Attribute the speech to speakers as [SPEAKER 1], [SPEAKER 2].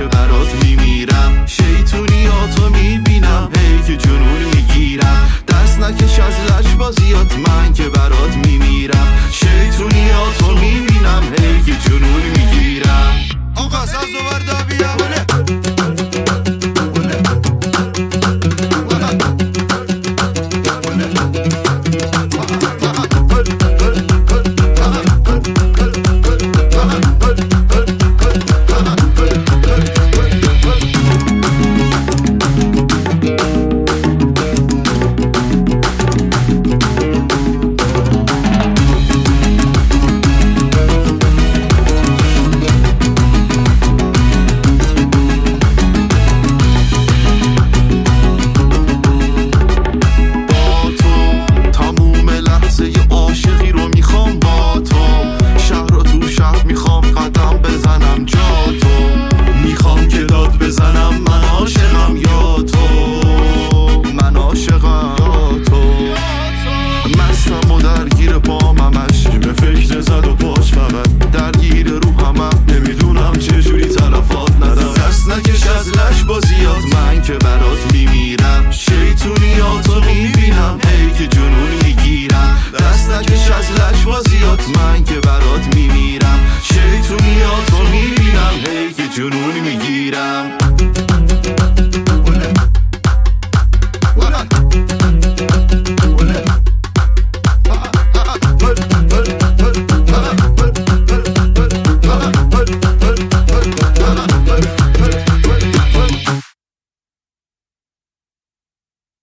[SPEAKER 1] که برات میمیرم. شیطونیاتو میبینم هی که جنون میگیرم. دست نکش از لجبازیات من که برات میمیرم. شیطونیاتو میبینم هی که جنون میگیرم. آقا سازو بردا بیا من که برات میمیرم. شیطونیاتو میبینم هی که جنون میگیرم. دست نکش از لجبازیات من که برات میمیرم. شیطونیاتو میبینم هی که جنون میگیرم.